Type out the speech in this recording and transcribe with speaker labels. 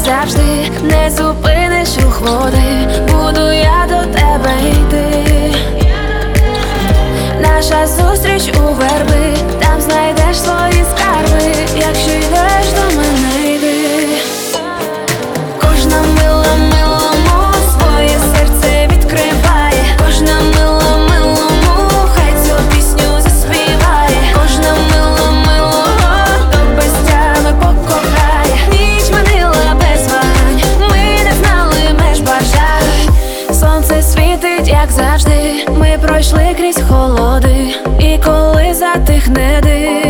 Speaker 1: завжди, не зупиниш рух води, буду я до тебе йти. Наша зустріч у верби, там знайдеш свої скарби, якщо йдеш до мене, йди. Кожна мила милому своє серце відкриває, кожна мила милому хай цю пісню заспіває, кожна мила милого до безтями покохає. Ніч минила без вагань, ми не знали меж бажань. Сонце світить, як завжди, ми пройшли крізь холоди, і коли затихне дим,